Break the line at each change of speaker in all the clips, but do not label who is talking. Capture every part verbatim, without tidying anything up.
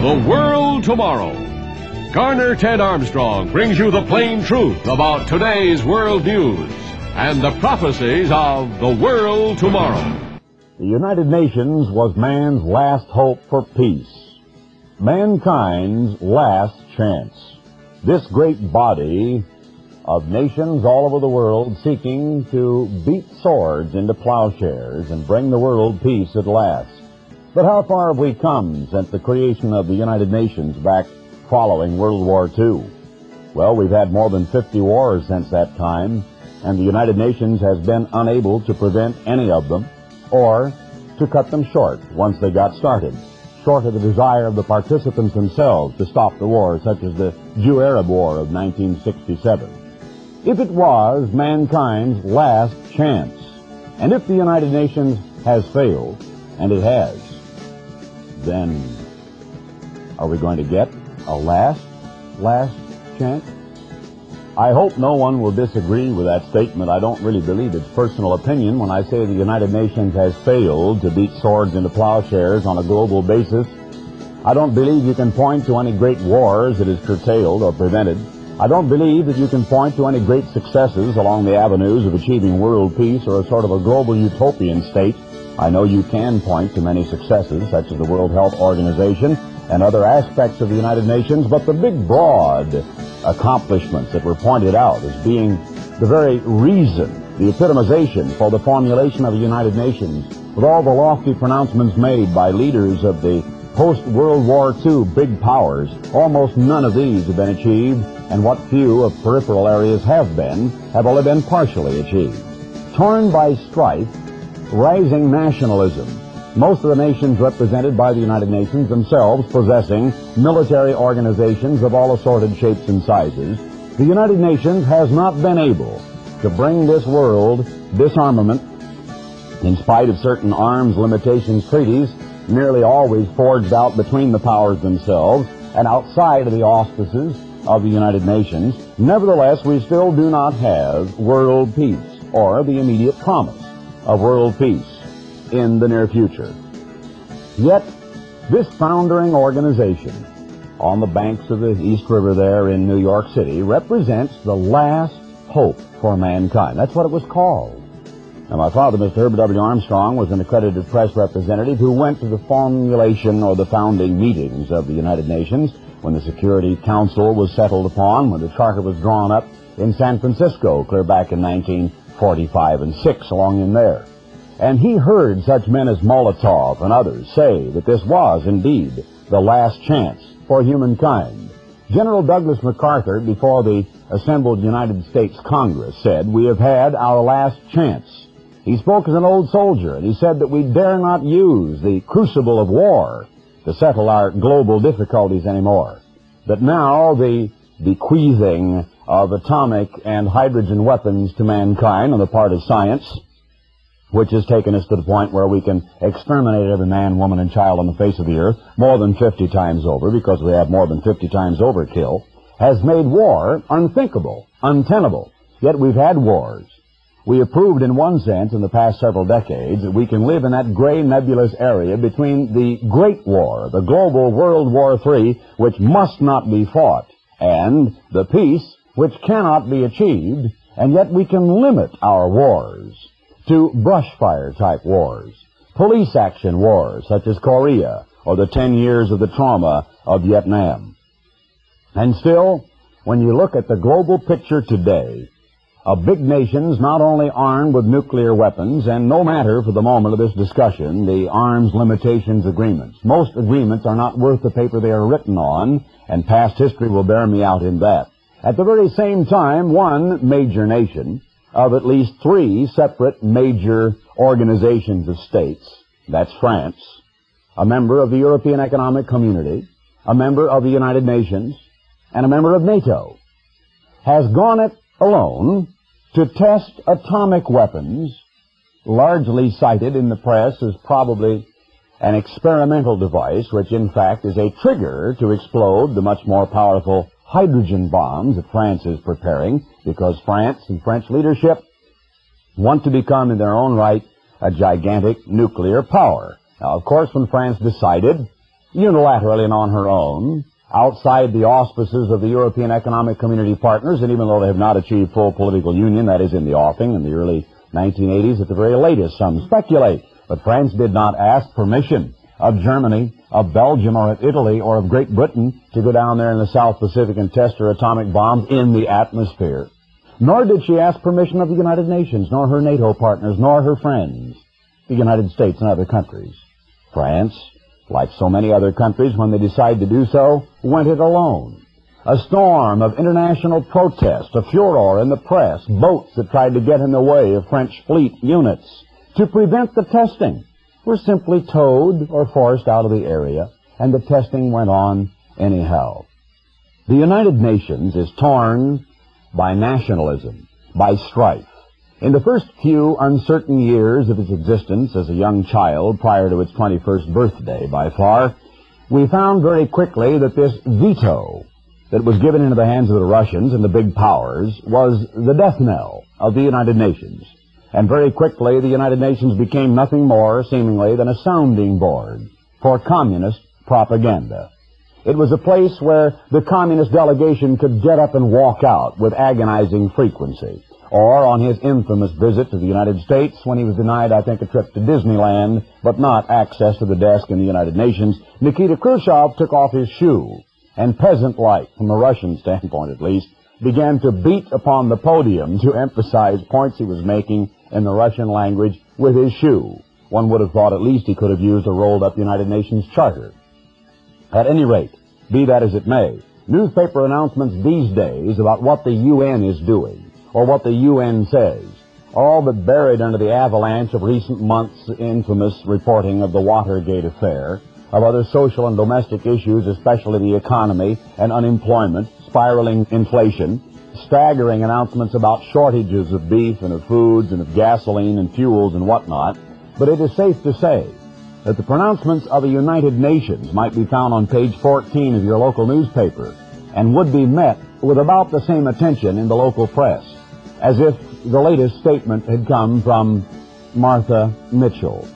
The World Tomorrow. Garner Ted Armstrong brings you the plain truth about today's world news and the prophecies of the world tomorrow.
The United Nations was man's last hope for peace, mankind's last chance. This great body of nations all over the world seeking to beat swords into plowshares and bring the world peace at last. But how far have we come since the creation of the United Nations back following World War Two? Well, we've had more than fifty wars since that time, and the United Nations has been unable to prevent any of them or to cut them short once they got started, short of the desire of the participants themselves to stop the war, such as the Jew-Arab War of nineteen sixty-seven. If it was mankind's last chance, and if the United Nations has failed, and it has, then are we going to get a last, last chance? I hope no one will disagree with that statement. I don't really believe it's personal opinion when I say the United Nations has failed to beat swords into plowshares on a global basis. I don't believe you can point to any great wars it has curtailed or prevented. I don't believe that you can point to any great successes along the avenues of achieving world peace or a sort of a global utopian state. I know you can point to many successes, such as the World Health Organization and other aspects of the United Nations, but the big, broad accomplishments that were pointed out as being the very reason, the epitomization for the formulation of the United Nations, with all the lofty pronouncements made by leaders of the post-World War Two big powers, almost none of these have been achieved, and what few of peripheral areas have been, have only been partially achieved. Torn by strife, rising nationalism, most of the nations represented by the United Nations themselves possessing military organizations of all assorted shapes and sizes, the United Nations has not been able to bring this world disarmament, in spite of certain arms limitations treaties nearly always forged out between the powers themselves and outside of the auspices of the United Nations. Nevertheless, we still do not have world peace or the immediate promise of world peace in the near future. Yet, this foundering organization on the banks of the East River there in New York City represents the last hope for mankind. That's what it was called. Now, my father, Mister Herbert W. Armstrong, was an accredited press representative who went to the formulation or the founding meetings of the United Nations when the Security Council was settled upon, when the charter was drawn up in San Francisco, clear back in nineteen forty-five and six, along in there. And he heard such men as Molotov and others say that this was indeed the last chance for humankind. General Douglas MacArthur, before the assembled United States Congress, said, "We have had our last chance." He spoke as an old soldier, and he said that we dare not use the crucible of war to settle our global difficulties anymore. That now the bequeathing of atomic and hydrogen weapons to mankind on the part of science, which has taken us to the point where we can exterminate every man, woman, and child on the face of the earth more than fifty times over, because we have more than fifty times overkill, has made war unthinkable, untenable. Yet we've had wars. We have proved in one sense in the past several decades that we can live in that gray nebulous area between the Great War, the global World War Three, which must not be fought, and the peace which cannot be achieved, and yet we can limit our wars to brushfire type wars, police action wars such as Korea, or the ten years of the trauma of Vietnam. And still, when you look at the global picture today, of big nations not only armed with nuclear weapons, and no matter for the moment of this discussion, the arms limitations agreements. Most agreements are not worth the paper they are written on, and past history will bear me out in that. At the very same time, one major nation of at least three separate major organizations of states, that's France, a member of the European Economic Community, a member of the United Nations, and a member of NATO, has gone it alone to test atomic weapons, largely cited in the press as probably an experimental device, which in fact is a trigger to explode the much more powerful hydrogen bombs that France is preparing, because France and French leadership want to become in their own right a gigantic nuclear power. Now, of course, when France decided unilaterally and on her own, outside the auspices of the European Economic Community partners, and even though they have not achieved full political union, that is in the offing in the early nineteen eighties at the very latest, some speculate. But France did not ask permission of Germany, of Belgium, or of Italy, or of Great Britain to go down there in the South Pacific and test her atomic bombs in the atmosphere. Nor did she ask permission of the United Nations, nor her NATO partners, nor her friends, the United States and other countries. France, like so many other countries, when they decide to do so, went it alone. A storm of international protest, a furor in the press, boats that tried to get in the way of French fleet units to prevent the testing were simply towed or forced out of the area, and the testing went on anyhow. The United Nations is torn by nationalism, by strife. In the first few uncertain years of its existence as a young child, prior to its twenty-first birthday by far, we found very quickly that this veto that was given into the hands of the Russians and the big powers was the death knell of the United Nations. And very quickly, the United Nations became nothing more, seemingly, than a sounding board for communist propaganda. It was a place where the communist delegation could get up and walk out with agonizing frequency. Or on his infamous visit to the United States, when he was denied, I think, a trip to Disneyland, but not access to the desk in the United Nations, Nikita Khrushchev took off his shoe, and peasant-like, from a Russian standpoint at least, began to beat upon the podium to emphasize points he was making in the Russian language with his shoe. One would have thought at least he could have used a rolled-up United Nations charter. At any rate, be that as it may, newspaper announcements these days about what the U N is doing, or what the U N says, are all but buried under the avalanche of recent months' infamous reporting of the Watergate affair, of other social and domestic issues, especially the economy and unemployment, spiraling inflation, staggering announcements about shortages of beef and of foods and of gasoline and fuels and whatnot. But it is safe to say that the pronouncements of the United Nations might be found on page fourteen of your local newspaper and would be met with about the same attention in the local press, as if the latest statement had come from Martha Mitchell.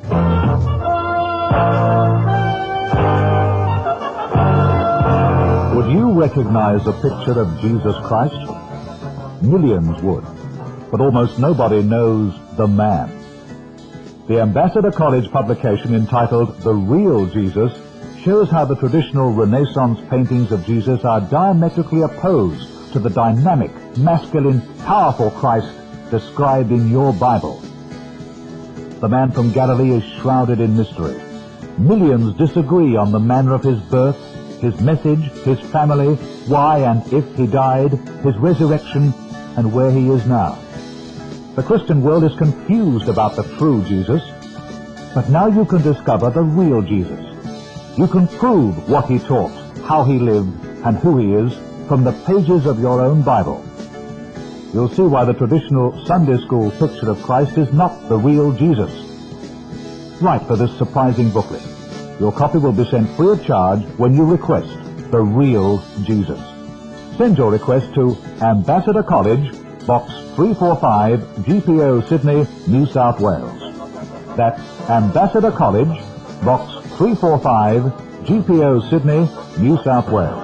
Would you recognize a picture of Jesus Christ? Millions would, but almost nobody knows the man. The Ambassador College publication entitled The Real Jesus shows how the traditional Renaissance paintings of Jesus are diametrically opposed to the dynamic, masculine, powerful Christ described in your Bible. The man from Galilee is shrouded in mystery. Millions disagree on the manner of his birth, his message, his family, why and if he died, his resurrection, and where he is now. The Christian world is confused about the true Jesus, but now you can discover the real Jesus. You can prove what he taught, how he lived, and who he is from the pages of your own Bible. You'll see why the traditional Sunday school picture of Christ is not the real Jesus. Write for this surprising booklet. Your copy will be sent free of charge when you request The Real Jesus. Send your request to Ambassador College, Box three forty-five, G P O, Sydney, New South Wales. That's Ambassador College, Box three forty-five, G P O, Sydney, New South Wales.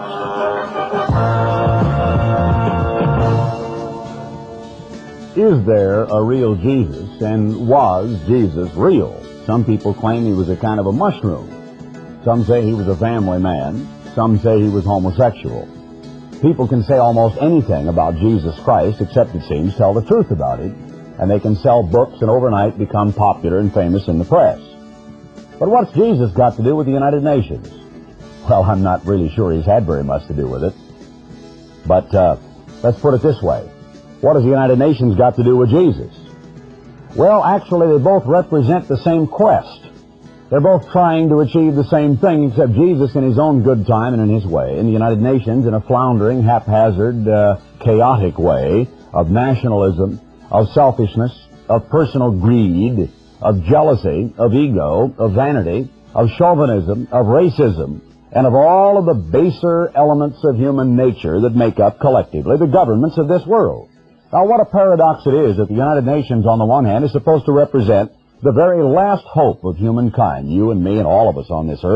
Is there a real Jesus, and was Jesus real? Some people claim he was a kind of a mushroom. Some say he was a family man. Some say he was homosexual. People can say almost anything about Jesus Christ, except, it seems, tell the truth about him. And they can sell books and overnight become popular and famous in the press. But what's Jesus got to do with the United Nations? Well, I'm not really sure he's had very much to do with it. But uh, let's put it this way. What has the United Nations got to do with Jesus? Well, actually, they both represent the same quest. They're both trying to achieve the same thing, except Jesus in his own good time and in his way, and the United Nations in a floundering, haphazard, uh, chaotic way of nationalism, of selfishness, of personal greed, of jealousy, of ego, of vanity, of chauvinism, of racism, and of all of the baser elements of human nature that make up, collectively, the governments of this world. Now, what a paradox it is that the United Nations, on the one hand, is supposed to represent the very last hope of humankind, you and me and all of us on this earth,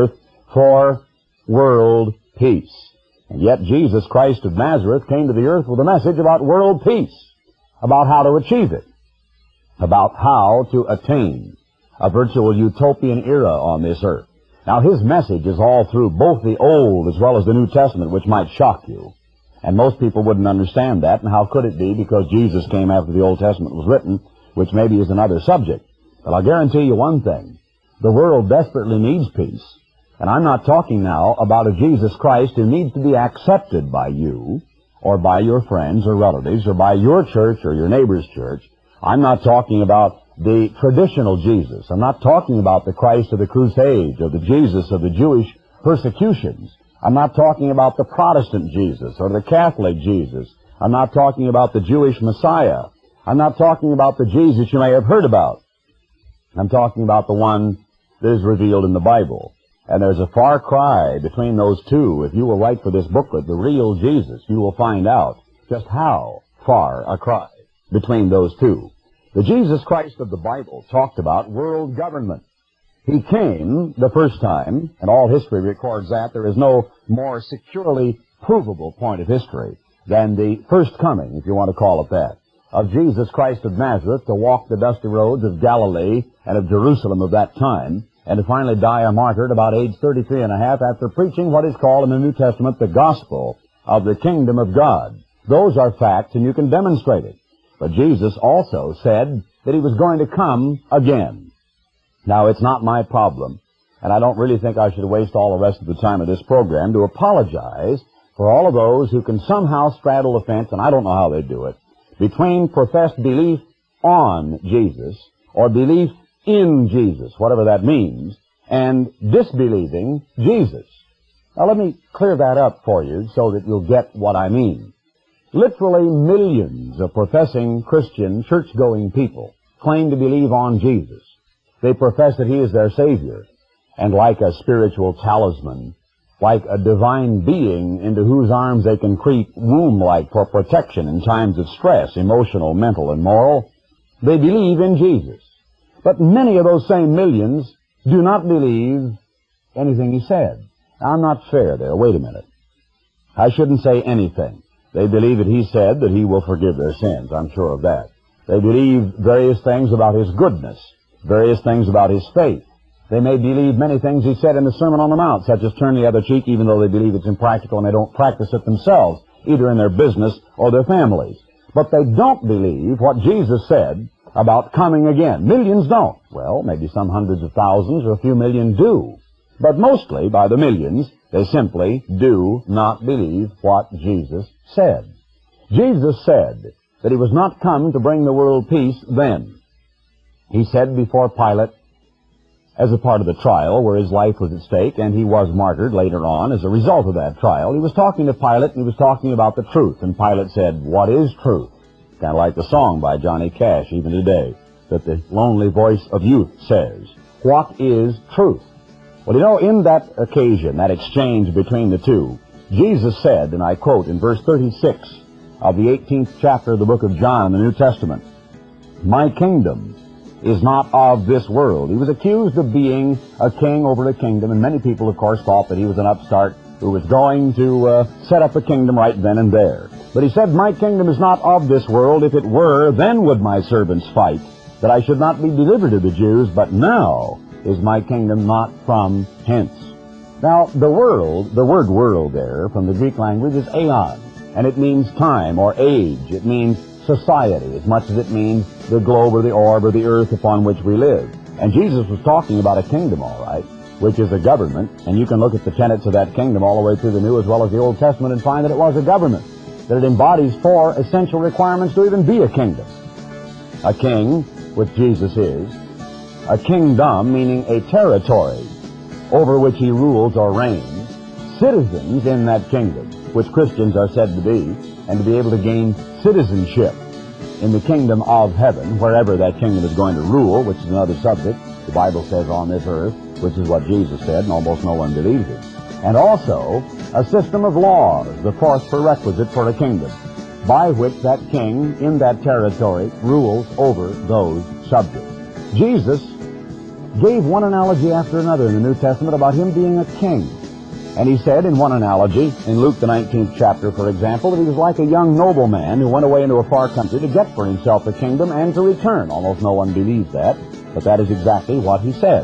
for world peace. And yet Jesus Christ of Nazareth came to the earth with a message about world peace, about how to achieve it, about how to attain a virtual utopian era on this earth. Now, his message is all through both the Old as well as the New Testament, which might shock you. And most people wouldn't understand that, and how could it be? Because Jesus came after the Old Testament was written, which maybe is another subject. But I'll guarantee you one thing. The world desperately needs peace. And I'm not talking now about a Jesus Christ who needs to be accepted by you, or by your friends or relatives, or by your church or your neighbor's church. I'm not talking about the traditional Jesus. I'm not talking about the Christ of the Crusades, or the Jesus of the Jewish persecutions. I'm not talking about the Protestant Jesus, or the Catholic Jesus. I'm not talking about the Jewish Messiah. I'm not talking about the Jesus you may have heard about. I'm talking about the one that is revealed in the Bible. And there's a far cry between those two. If you will write for this booklet, The Real Jesus, you will find out just how far a cry between those two. The Jesus Christ of the Bible talked about world government. He came the first time, and all history records that. There is no more securely provable point of history than the first coming, if you want to call it that, of Jesus Christ of Nazareth to walk the dusty roads of Galilee and of Jerusalem of that time, and to finally die a martyr at about age thirty-three and a half after preaching what is called in the New Testament the gospel of the kingdom of God. Those are facts, and you can demonstrate it. But Jesus also said that he was going to come again. Now, it's not my problem, and I don't really think I should waste all the rest of the time of this program to apologize for all of those who can somehow straddle the fence, and I don't know how they do it, between professed belief on Jesus or belief in Jesus, whatever that means, and disbelieving Jesus. Now, let me clear that up for you so that you'll get what I mean. Literally millions of professing Christian church-going people claim to believe on Jesus. They profess that he is their Savior, and like a spiritual talisman, like a divine being into whose arms they can creep womb-like for protection in times of stress, emotional, mental, and moral, they believe in Jesus. But many of those same millions do not believe anything he said. Now, I'm not fair there. Wait a minute. I shouldn't say anything. They believe that he said that he will forgive their sins. I'm sure of that. They believe various things about his goodness, various things about his faith. They may believe many things he said in the Sermon on the Mount, such as turn the other cheek, even though they believe it's impractical and they don't practice it themselves, either in their business or their families. But they don't believe what Jesus said about coming again. Millions don't. Well, maybe some hundreds of thousands or a few million do. But mostly, by the millions, they simply do not believe what Jesus said. Jesus said that he was not come to bring the world peace then. He said before Pilate, as a part of the trial where his life was at stake, and he was martyred later on as a result of that trial, he was talking to Pilate, and he was talking about the truth. And Pilate said, "What is truth?" Kind of like the song by Johnny Cash, even today, that the lonely voice of youth says, "What is truth?" Well, you know, in that occasion, that exchange between the two, Jesus said, and I quote in verse thirty-six of the eighteenth chapter of the book of John in the New Testament, "My kingdom is not of this world." He was accused of being a king over a kingdom, and many people, of course, thought that he was an upstart who was going to uh, set up a kingdom right then and there. But he said, "My kingdom is not of this world. If it were, then would my servants fight, that I should not be delivered to the Jews. But now is my kingdom not from hence." Now, the world, the word world there, from the Greek language, is aeon, and it means time or age. It means society, as much as it means the globe or the orb or the earth upon which we live. And Jesus was talking about a kingdom, all right, which is a government, and you can look at the tenets of that kingdom all the way through the New as well as the Old Testament and find that it was a government, that it embodies four essential requirements to even be a kingdom. A king, which Jesus is. A kingdom, meaning a territory over which he rules or reigns. Citizens in that kingdom, which Christians are said to be, and to be able to gain citizenship in the kingdom of heaven, wherever that kingdom is going to rule, which is another subject. The Bible says on this earth, which is what Jesus said, and almost no one believes it. And also, a system of laws, the fourth prerequisite for a kingdom, by which that king in that territory rules over those subjects. Jesus gave one analogy after another in the New Testament about him being a king. And he said in one analogy, in Luke the nineteenth chapter, for example, that he was like a young nobleman who went away into a far country to get for himself a kingdom and to return. Almost no one believes that, but that is exactly what he said.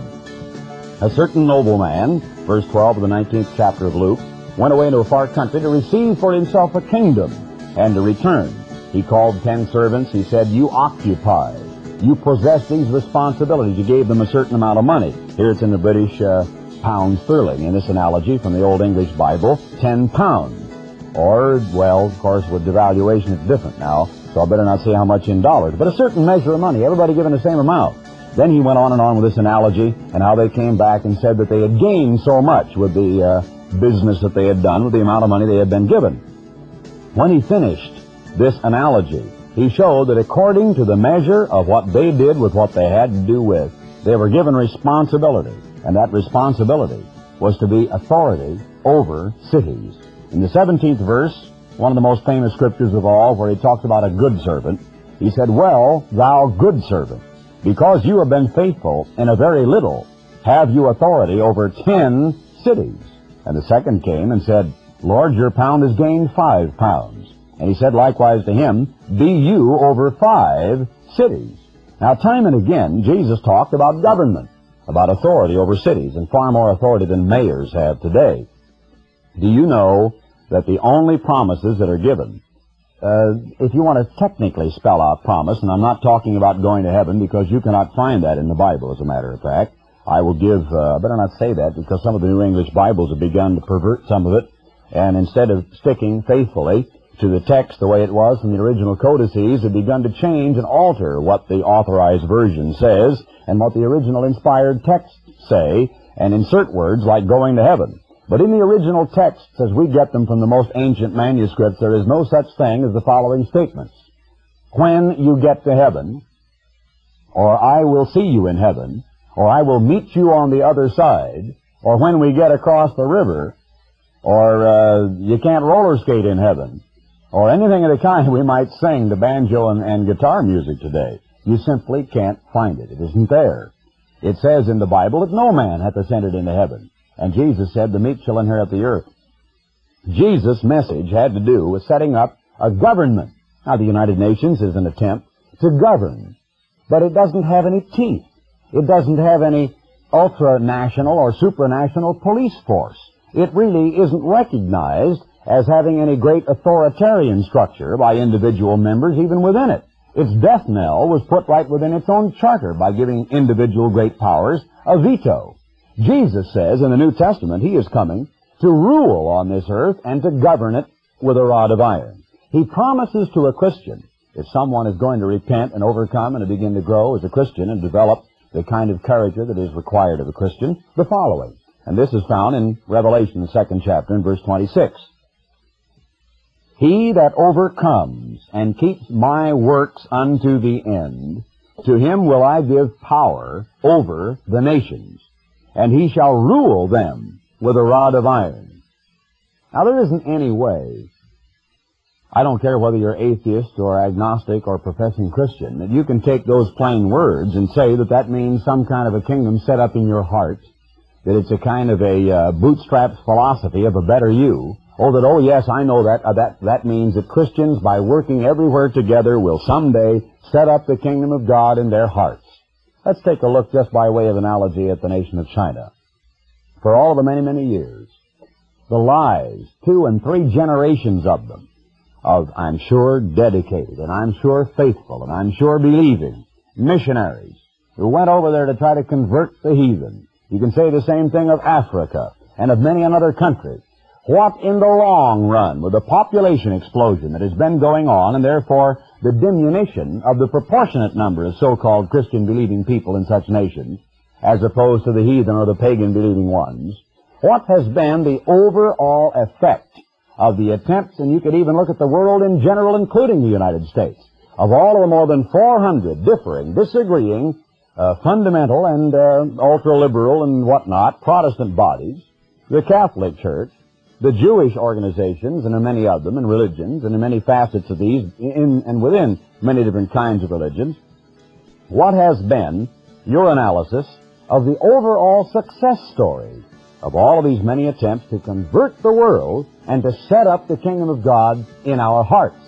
A certain nobleman, verse twelve of the nineteenth chapter of Luke, went away into a far country to receive for himself a kingdom and to return. He called ten servants. He said, you occupy. You possess these responsibilities. He gave them a certain amount of money. Here it's in the British uh, pound sterling. In this analogy from the Old English Bible, ten pounds. Or, well, of course, with devaluation it's different now, so I better not say how much in dollars. But a certain measure of money, everybody given the same amount. Then he went on and on with this analogy and how they came back and said that they had gained so much with the uh, business that they had done, with the amount of money they had been given. When he finished this analogy, he showed that according to the measure of what they did with what they had to do with, they were given responsibility, and that responsibility was to be authority over cities. In the seventeenth verse, one of the most famous scriptures of all, where he talks about a good servant, he said, well, thou good servant, because you have been faithful in a very little, have you authority over ten cities. And the second came and said, Lord, your pound has gained five pounds. And he said likewise to him, be you over five cities. Now, time and again, Jesus talked about government, about authority over cities, and far more authority than mayors have today. Do you know that the only promises that are given, uh, if you want to technically spell out promise, and I'm not talking about going to heaven because you cannot find that in the Bible, as a matter of fact. I will give, uh, I better not say that because some of the New English Bibles have begun to pervert some of it, and instead of sticking faithfully to the text the way it was from the original codices, have begun to change and alter what the authorized version says and what the original inspired texts say, and insert words like going to heaven. But in the original texts, as we get them from the most ancient manuscripts, there is no such thing as the following statements. When you get to heaven, or I will see you in heaven, or I will meet you on the other side, or when we get across the river, or uh, you can't roller skate in heaven, or anything of the kind we might sing to banjo and, and guitar music today. You simply can't find it. It isn't there. It says in the Bible that no man hath ascended into heaven. And Jesus said, the meek shall inherit the earth. Jesus' message had to do with setting up a government. Now, the United Nations is an attempt to govern, but it doesn't have any teeth. It doesn't have any ultranational or supranational police force. It really isn't recognized as having any great authoritarian structure by individual members even within it. Its death knell was put right within its own charter by giving individual great powers a veto. Jesus says in the New Testament he is coming to rule on this earth and to govern it with a rod of iron. He promises to a Christian, if someone is going to repent and overcome and to begin to grow as a Christian and develop the kind of character that is required of a Christian, the following. And this is found in Revelation, the second chapter, in verse twenty-six. He that overcomes and keeps my works unto the end, to him will I give power over the nations, and he shall rule them with a rod of iron. Now, there isn't any way, I don't care whether you're atheist or agnostic or professing Christian, that you can take those plain words and say that that means some kind of a kingdom set up in your heart, that it's a kind of a uh, bootstraps philosophy of a better you. Oh, that, oh, yes, I know that. Uh, that. That means that Christians, by working everywhere together, will someday set up the kingdom of God in their hearts. Let's take a look, just by way of analogy, at the nation of China. For all the many, many years, the lies, two and three generations of them, of, I'm sure, dedicated, and I'm sure faithful, and I'm sure believing missionaries who went over there to try to convert the heathen. You can say the same thing of Africa and of many another country. What in the long run, with the population explosion that has been going on, and therefore the diminution of the proportionate number of so-called Christian-believing people in such nations, as opposed to the heathen or the pagan-believing ones, what has been the overall effect of the attempts, and you could even look at the world in general, including the United States, of all of the more than four hundred differing, disagreeing, uh, fundamental and uh, ultra-liberal and whatnot, Protestant bodies, the Catholic Church, the Jewish organizations, and in many of them, and religions, and in many facets of these, in and within many different kinds of religions. What has been your analysis of the overall success story of all of these many attempts to convert the world and to set up the kingdom of God in our hearts.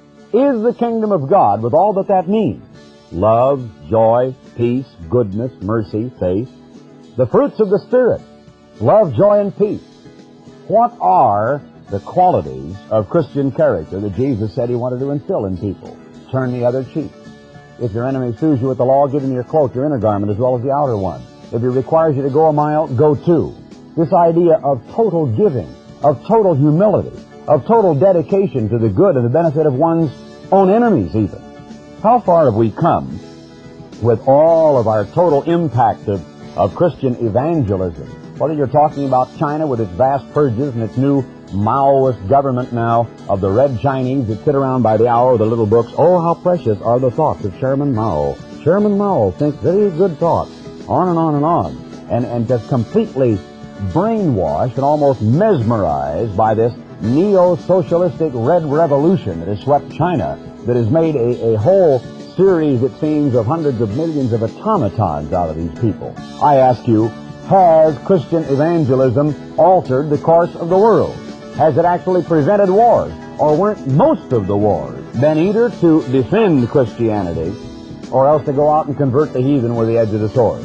Is the kingdom of God, with all that that means, love, joy, peace, goodness, mercy, faith, the fruits of the Spirit, love, joy, and peace, what are the qualities of Christian character that Jesus said He wanted to instill in people? Turn the other cheek. If your enemy sues you with the law, give him your cloak, your inner garment, as well as the outer one. If he requires you to go a mile, go two. This idea of total giving, of total humility, of total dedication to the good and the benefit of one's own enemies even. How far have we come with all of our total impact of, of Christian evangelism? Whether you're talking about China with its vast purges and its new Maoist government now of the red Chinese that sit around by the hour with the little books. Oh, how precious are the thoughts of Chairman Mao. Chairman Mao thinks very good thoughts. On and on and on. And, and just completely brainwashed and almost mesmerized by this neo-socialistic red revolution that has swept China, that has made a, a whole series, it seems, of hundreds of millions of automatons out of these people. I ask you, has Christian evangelism altered the course of the world? Has it actually prevented wars? Or weren't most of the wars been either to defend Christianity or else to go out and convert the heathen with the edge of the sword?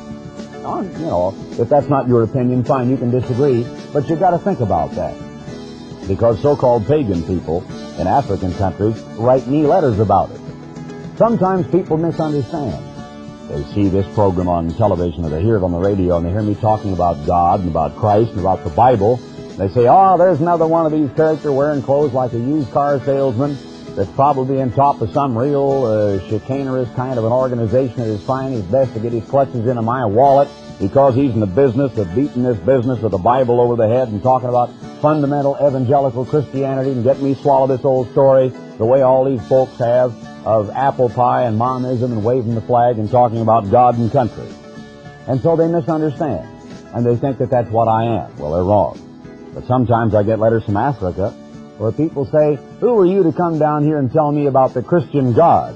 Now, you know, if that's not your opinion, fine, you can disagree, but you've got to think about that. Because so-called pagan people in African countries write me letters about it. Sometimes people misunderstand. They see this program on television or they hear it on the radio and they hear me talking about God and about Christ and about the Bible. They say, oh, there's another one of these characters wearing clothes like a used car salesman that's probably on top of some real uh, chicanerous kind of an organization that is trying his best to get his clutches into my wallet because he's in the business of beating this business with a Bible over the head and talking about fundamental evangelical Christianity and getting me swallow this old story the way all these folks have of apple pie and momism and waving the flag and talking about God and country. And so they misunderstand, and they think that that's what I am. Well, they're wrong. But sometimes I get letters from Africa where people say, who are you to come down here and tell me about the Christian God?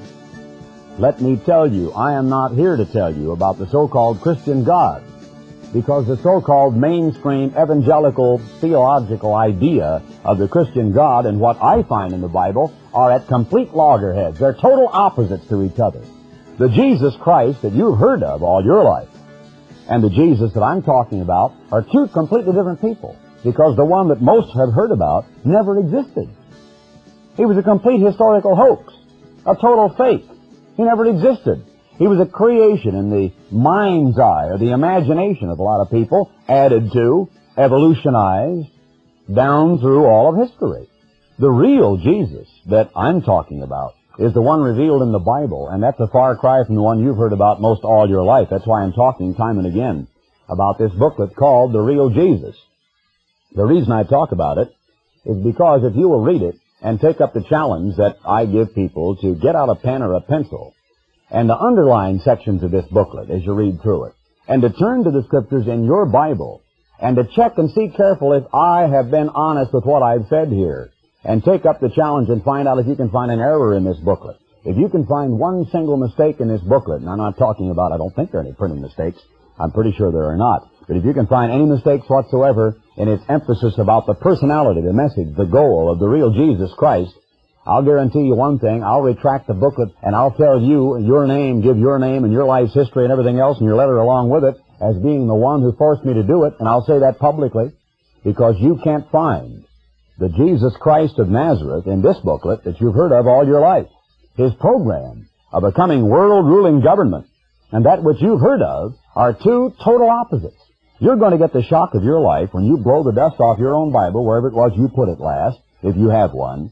Let me tell you, I am not here to tell you about the so-called Christian God, because the so-called mainstream evangelical theological idea of the Christian God and what I find in the Bible are at complete loggerheads. They're total opposites to each other. The Jesus Christ that you've heard of all your life and the Jesus that I'm talking about are two completely different people, because the one that most have heard about never existed. He was a complete historical hoax, a total fake. He never existed. He was a creation in the mind's eye or the imagination of a lot of people, added to, evolutionized, down through all of history. The real Jesus that I'm talking about is the one revealed in the Bible, and that's a far cry from the one you've heard about most all your life. That's why I'm talking time and again about this booklet called The Real Jesus. The reason I talk about it is because if you will read it and take up the challenge that I give people to get out a pen or a pencil and to underline sections of this booklet as you read through it, and to turn to the Scriptures in your Bible, and to check and see careful if I have been honest with what I've said here, and take up the challenge and find out if you can find an error in this booklet. If you can find one single mistake in this booklet, and I'm not talking about, I don't think there are any printing mistakes, I'm pretty sure there are not, but if you can find any mistakes whatsoever in its emphasis about the personality, the message, the goal of the real Jesus Christ, I'll guarantee you one thing, I'll retract the booklet and I'll tell you your name, give your name and your life's history and everything else and your letter along with it as being the one who forced me to do it, and I'll say that publicly, because you can't find the Jesus Christ of Nazareth in this booklet that you've heard of all your life. His program of a coming world-ruling government and that which you've heard of are two total opposites. You're going to get the shock of your life when you blow the dust off your own Bible, wherever it was you put it last, if you have one.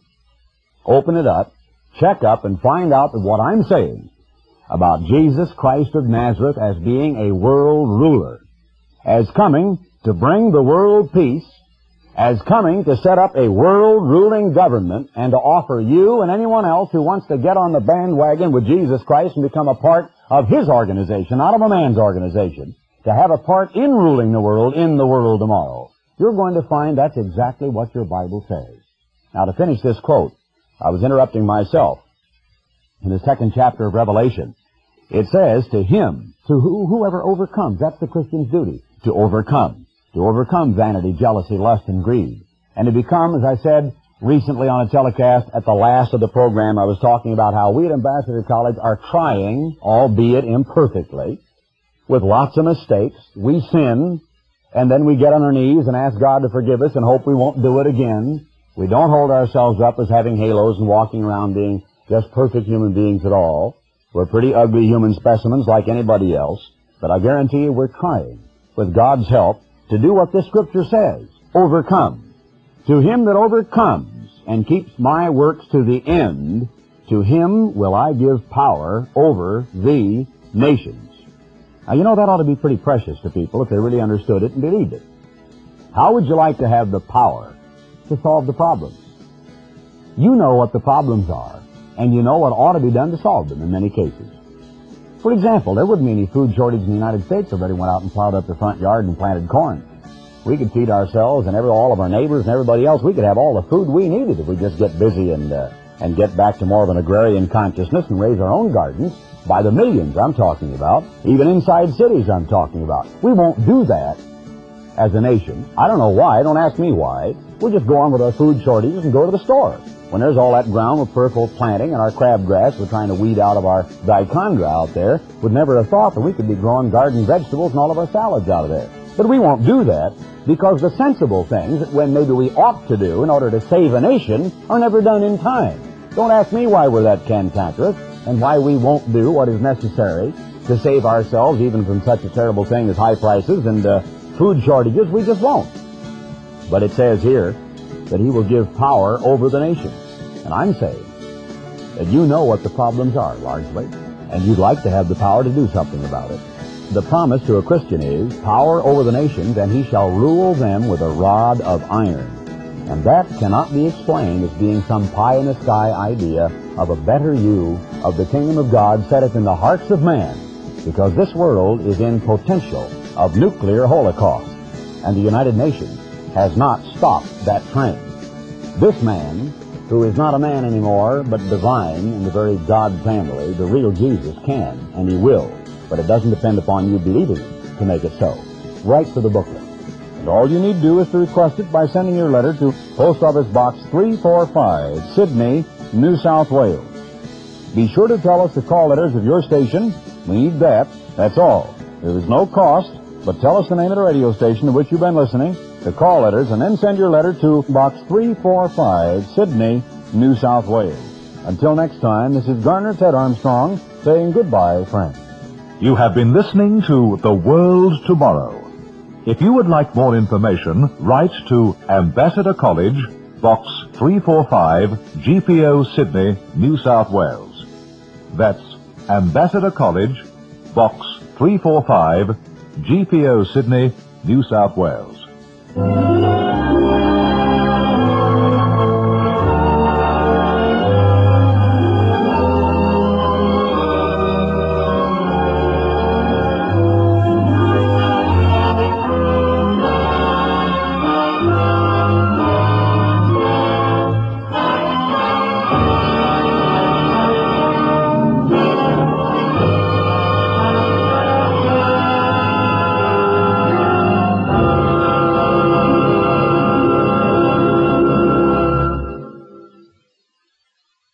Open it up, check up, and find out that what I'm saying about Jesus Christ of Nazareth as being a world ruler, as coming to bring the world peace, as coming to set up a world-ruling government and to offer you and anyone else who wants to get on the bandwagon with Jesus Christ and become a part of His organization, not of a man's organization, to have a part in ruling the world in the world tomorrow. You're going to find that's exactly what your Bible says. Now, to finish this quote, I was interrupting myself in the second chapter of Revelation. It says, to him, to who, whoever overcomes. That's the Christian's duty, to overcome. To overcome vanity, jealousy, lust, and greed. And to become, as I said recently on a telecast at the last of the program, I was talking about how we at Ambassador College are trying, albeit imperfectly, with lots of mistakes. We sin, and then we get on our knees and ask God to forgive us and hope we won't do it again. We don't hold ourselves up as having halos and walking around being just perfect human beings at all. We're pretty ugly human specimens like anybody else, but I guarantee you we're trying, with God's help, to do what this Scripture says, overcome. To him that overcomes and keeps my works to the end, to him will I give power over the nations. Now, you know, that ought to be pretty precious to people if they really understood it and believed it. How would you like to have the power to solve the problems? You know what the problems are, and you know what ought to be done to solve them in many cases. For example, there wouldn't be any food shortage in the United States if everybody went out and plowed up the front yard and planted corn. We could feed ourselves and every, all of our neighbors and everybody else. We could have all the food we needed if we just get busy and uh, and get back to more of an agrarian consciousness and raise our own gardens. By the millions I'm talking about. Even inside cities I'm talking about. We won't do that as a nation. I don't know why. Don't ask me why. We'll just go on with our food shortages and go to the store. When there's all that ground with peripheral planting and our crabgrass we're trying to weed out of our dichondra out there, would never have thought that we could be growing garden vegetables and all of our salads out of there. But we won't do that because the sensible things that when maybe we ought to do in order to save a nation are never done in time. Don't ask me why we're that cantankerous and why we won't do what is necessary to save ourselves even from such a terrible thing as high prices and uh, food shortages. We just won't. But it says here that he will give power over the nations. And I'm saying that you know what the problems are, largely, and you'd like to have the power to do something about it. The promise to a Christian is power over the nations, and he shall rule them with a rod of iron. And that cannot be explained as being some pie-in-the-sky idea of a better you of the kingdom of God setteth in the hearts of man, because this world is in potential of nuclear holocaust, and the United Nations has not stopped that trend. This man, who is not a man anymore, but divine in the very God family, the real Jesus, can, and he will. But it doesn't depend upon you believing it to make it so. Write for the booklet. And all you need to do is to request it by sending your letter to Post Office Box three forty-five, Sydney, New South Wales. Be sure to tell us the call letters of your station. We need that. That's all. There is no cost, but tell us the name of the radio station to which you've been listening, the call letters, and then send your letter to Box three forty-five, Sydney, New South Wales. Until next time, this is Garner Ted Armstrong saying goodbye, friends.
You have been listening to The World Tomorrow. If you would like more information, write to Ambassador College, Box three forty-five, G P O, Sydney, New South Wales. That's Ambassador College, Box three forty-five, G P O, Sydney, New South Wales.